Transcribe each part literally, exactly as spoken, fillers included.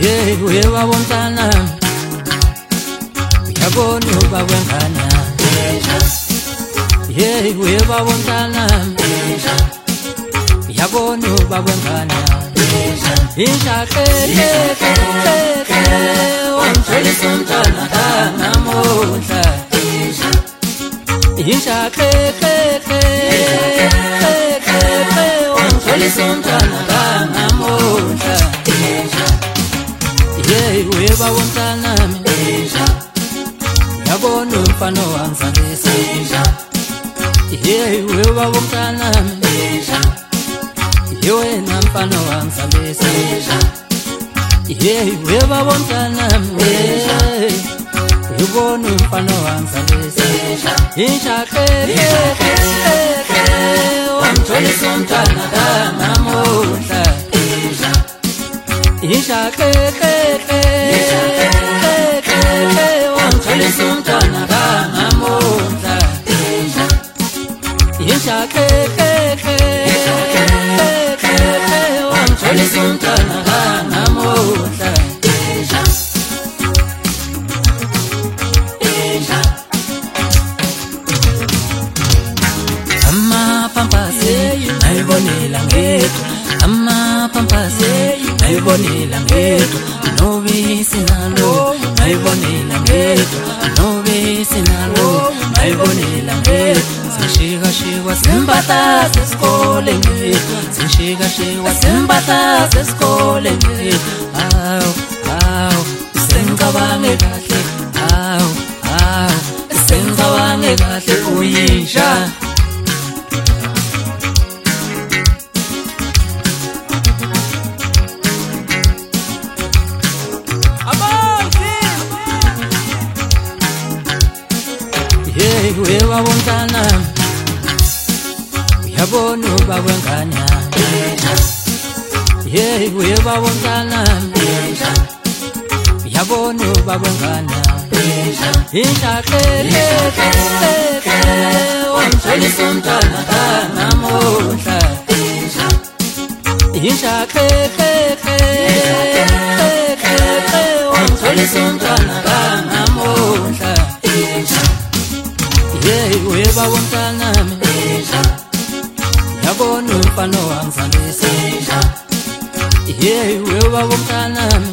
Hey, we were one time. We are going to Bawangana. Hey, we were one time. We are going to Bawangana. Isha ke ke ke ke, one choli suntana namoja. Isha ke ke ke ke ke, one choli suntana namoja. Yeah, we were one time. Yabonu mfano wanzalisa. Yeah, we were one time. Yewe na mfano wanzalisa. Yeah, we were one time. Yeah, yabonu mfano wanzalisa. Isha ke ke ke ke, wamcholi suntana namoja. Isha ke ke ke ke ke, wamcholi suntana namoja. Isha ke ke ke ke ke, wamcholi suntana namoja. Ama pampase, naibonela ngetu. Ama pampase, naibonela ngetu. Novi sinalo, naibonela ngetu. Novi sinalo, naibonela ngetu. Sishika shika sembata sesikole ngetu. Sishika shika sembata sesikole ngetu. Aw, aw, sengabange kahle. Aw, aw, sengabange kahle kuyisha. Hey, we were one time. Yabonu Bawangana. Hey, we were one time. Yabonu Bawangana. Isha ke ke ke ke, wamcholi suntana namoja. Isha ke ke ke ke ke, wamcholi suntana namoja. Yeah, we were one time. Yabonu mfano wanzalisa. Yeah, we were one time.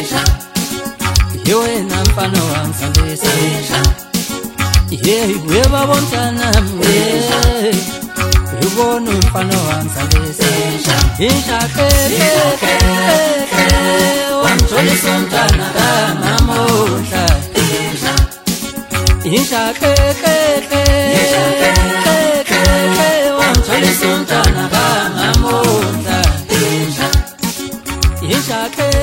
Yewe na mfano wanzalisa. Yeah, we were one time. Yeah, yabonu mfano wanzalisa. Isha ke ke ke ke, wamcholi suntana namoja. Isha ke ke ke ke ke, wamcholi suntana namoja. Isha ke